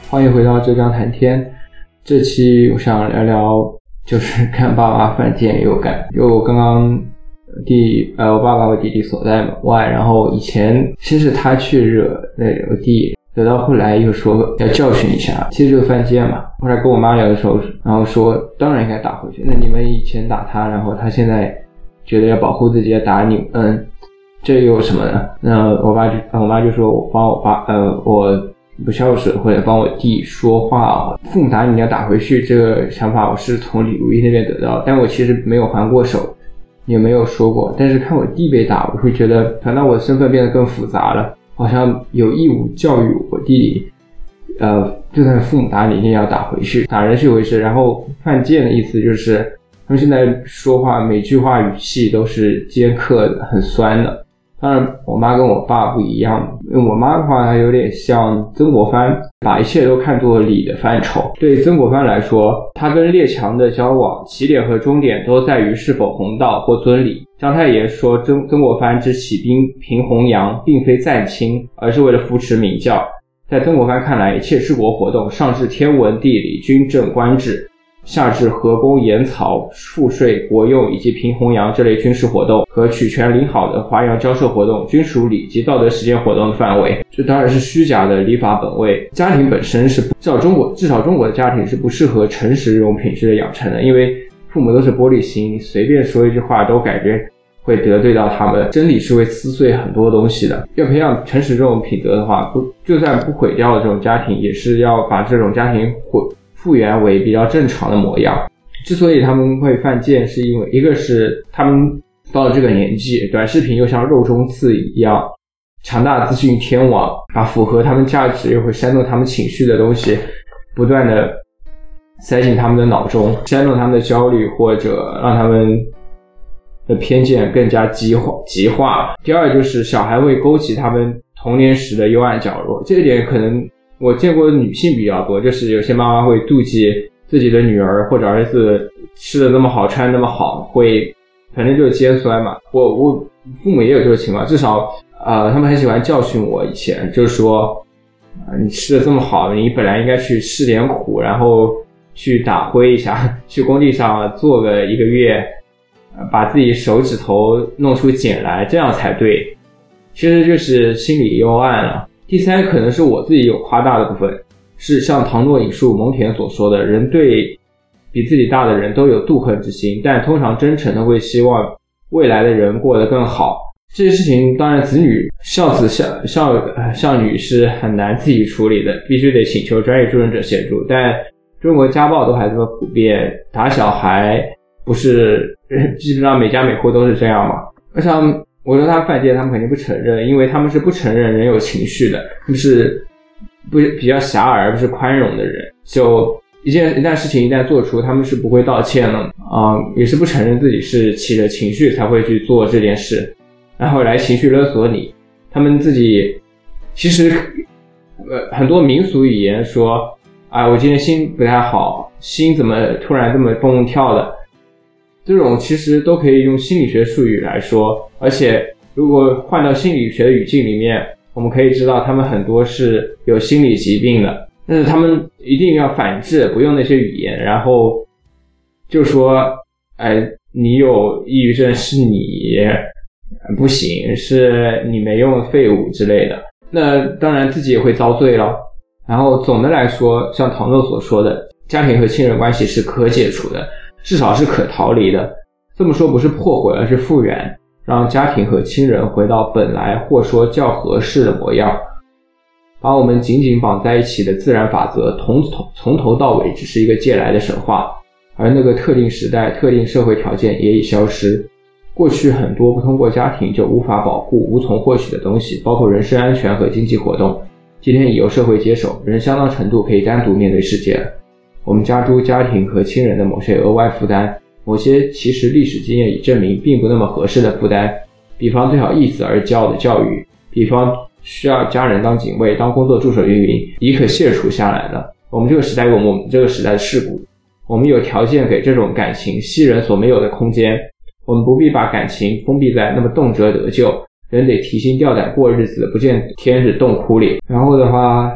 欢迎回到浙江谈天。这期我想聊聊，就是看爸爸犯贱有感。因为我刚刚我爸爸我弟弟锁在门外，然后以前先是他去惹我弟，惹到后来又说要教训一下，其实就犯贱嘛。后来跟我妈聊的时候，然后说当然应该打回去。那你们以前打他，然后他现在觉得要保护自己要打你，这有什么呢？那我妈就说我帮我不孝顺或者帮我弟说话，父母打你要打回去，这个想法我是从李如一那边得到，但我其实没有还过手，也没有说过。但是看我弟被打，我会觉得反倒我的身份变得更复杂了，好像有义务教育我弟弟，就算父母打你一定要打回去，打人是一回事。然后犯贱的意思就是他们现在说话每句话语气都是尖刻的，很酸的。当然我妈跟我爸不一样，因为我妈的话她有点像曾国藩，把一切都看作礼的范畴。对曾国藩来说，他跟列强的交往起点和终点都在于是否弘道或尊礼。章太炎说曾国藩之起兵平洪阳并非赞亲，而是为了扶持明教。在曾国藩看来，一切治国活动上至天文地理军政官制，下至河工盐草赋税国用以及平洪阳这类军事活动和取权领好的华洋交涉活动，均属礼及道德实践活动的范围。这当然是虚假的礼法本位。家庭本身是至少中国的家庭是不适合诚实这种品质的养成的，因为父母都是玻璃心，你随便说一句话都感觉会得罪到他们。真理是会撕碎很多东西的，要培养诚实这种品德的话，就算不毁掉这种家庭，也是要把这种家庭复原为比较正常的模样。之所以他们会犯贱，是因为一个是他们到了这个年纪，短视频又像肉中刺一样，强大的资讯天网把符合他们价值又会煽动他们情绪的东西不断的塞进他们的脑中，煽动他们的焦虑，或者让他们的偏见更加极化。第二就是小孩会勾起他们童年时的幽暗角落，这一点可能我见过的女性比较多，就是有些妈妈会妒忌自己的女儿或者儿子吃的那么好，穿那么好，会反正就是尖酸嘛。我父母也有这个情况，至少他们很喜欢教训我。以前就是说你吃的这么好，你本来应该去吃点苦，然后去打灰一下，去工地上做个1个月，把自己手指头弄出茧来，这样才对。其实就是心理幽暗了。第三可能是我自己有夸大的部分，是像唐诺引述蒙恬所说的，人对比自己大的人都有妒恨之心，但通常真诚的会希望未来的人过得更好。这些事情当然子女孝子孝女是很难自己处理的，必须得请求专业助人者协助。但中国家暴都还这么普遍，打小孩不是基本上每家每户都是这样嘛。我说他犯贱，他们肯定不承认，因为他们是不承认人有情绪的，他们是比较狭隘而不是宽容的人。就一旦事情一旦做出，他们是不会道歉的，也是不承认自己是起了情绪才会去做这件事，然后来情绪勒索你。他们自己其实很多民俗语言说我今天心不太好，心怎么突然这么蹦蹦跳的，这种其实都可以用心理学术语来说。而且如果换到心理学的语境里面，我们可以知道他们很多是有心理疾病的，但是他们一定要反制，不用那些语言，然后就说你有抑郁症是你不行，是你没用废物之类的，那当然自己也会遭罪了。然后总的来说，像唐诺所说的，家庭和亲人关系是可解除的，至少是可逃离的。这么说不是破坏，而是复原，让家庭和亲人回到本来或说较合适的模样。把我们紧紧绑在一起的自然法则从头到尾只是一个借来的神话，而那个特定时代特定社会条件也已消失。过去很多不通过家庭就无法保护无从获取的东西，包括人身安全和经济活动，今天已由社会接手，人相当程度可以单独面对世界了。我们加诸家庭和亲人的某些额外负担，某些其实历史经验已证明并不那么合适的负担，比方最好易子而教的教育，比方需要家人当警卫当工作助手运营，已可卸除下来了。我们这个时代有我们这个时代的事故，我们有条件给这种感情昔人所没有的空间，我们不必把感情封闭在那么动辄得救，人得提心吊胆过日子，不见天日洞窟里。然后的话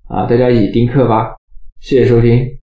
大家一起丁克吧。谢谢收听。